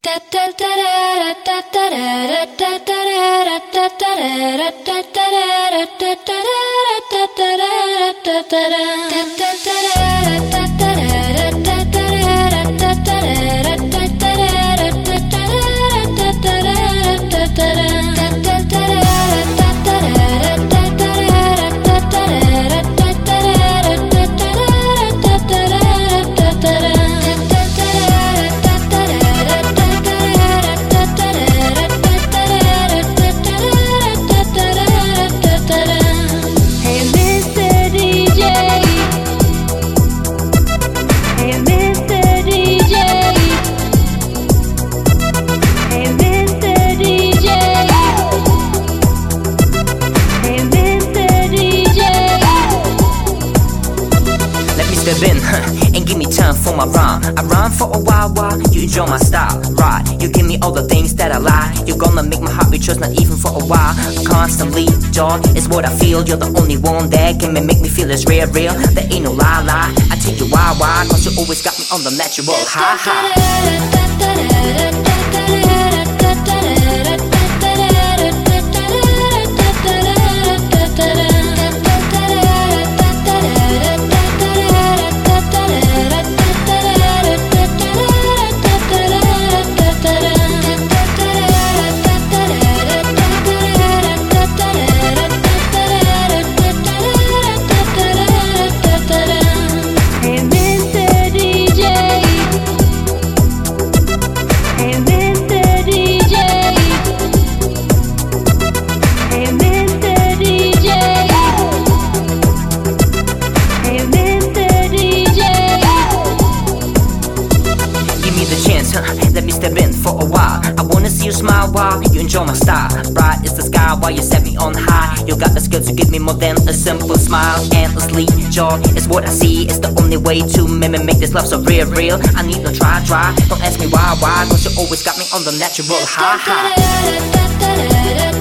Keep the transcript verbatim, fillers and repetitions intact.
And give me time for my rhyme. I rhyme for a while while you enjoy my style. Right, you give me all the things that I like. You're gonna make my heart rejoice, not even for a while. Constantly, joy is what I feel. You're the only one that can make me feel it's real, real. There ain't no lie, lie. I take you wild, wild, cause you always got me on the natural high, high. Let me step in for a while. I wanna see you smile while you enjoy my style. Bright is the sky while you set me on high. You got the skill to give me more than a simple smile. Endlessly, joy is what I see. It's the only way to make, make this love so real, real. I need no try, try. Don't ask me why, why, cause you always got me on the natural high, high.